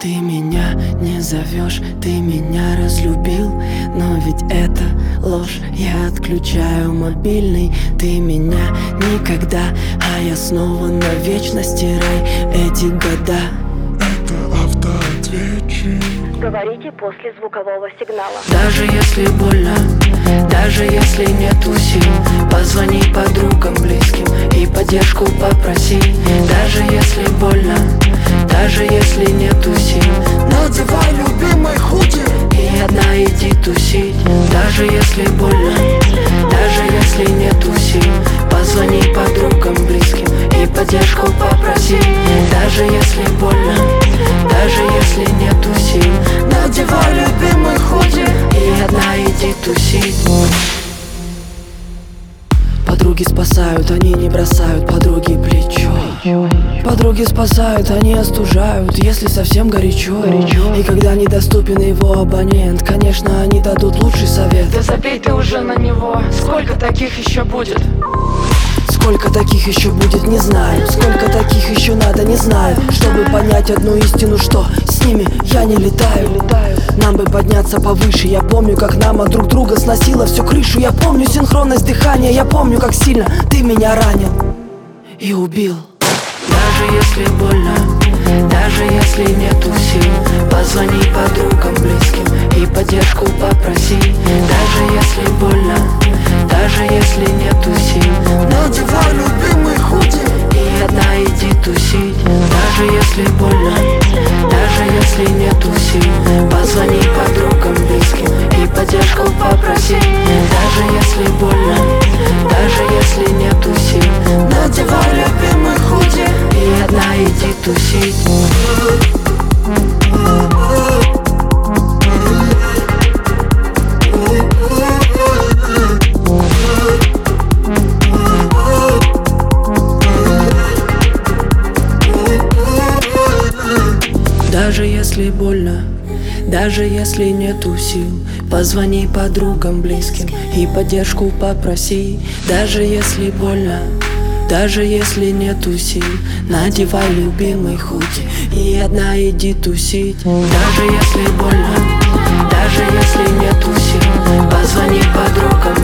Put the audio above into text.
Ты меня не зовешь, ты меня разлюбил, но ведь это ложь, я отключаю мобильный. Ты меня никогда, а я снова навечно. Стирай эти года. Это автоответчик. Говорите после звукового сигнала. Даже если больно, даже если нету сил, позвони подругам, близким и поддержку попроси. Даже если больно, даже если нету сил, Надевай любимый худи и одна иди тусить. Даже если больно, даже если нету сил, позвони подругам, близким и поддержку попроси. Даже если больно, даже если нету сил, надевай любимый худи и одна иди тусить. Подруги спасают, они не бросают, подруги плечо. Подруги спасают, они остужают, если совсем горячо. И когда недоступен его абонент, конечно, они дадут лучший совет. Да забей ты уже на него, сколько таких еще будет? Сколько таких еще будет, не знаю. Сколько таких еще надо, не знаю. Чтобы понять одну истину, что с ними я не летаю. Нам бы подняться повыше. Я помню, как нам от друг друга сносило всю крышу. Я помню синхронность дыхания. Я помню, как сильно ты меня ранил и убил. Даже если больно, даже если нету сил, позвони подругам, близким и поддержку попроси. Даже если больно, даже если нету сил, надевай любимый худи и одна иди тусить. Даже если больно, даже если нету сил, позвони подругам, близким и поддержку попроси. Даже если больно, даже если нету сил, надевай любимый худи и одна иди тусить. Даже если больно, даже если нету сил, позвони подругам, близким и поддержку попроси. Даже если больно, даже если нету сил, надевай любимый худи и одна иди тусить. Даже если больно, даже если нету сил, позвони подругам,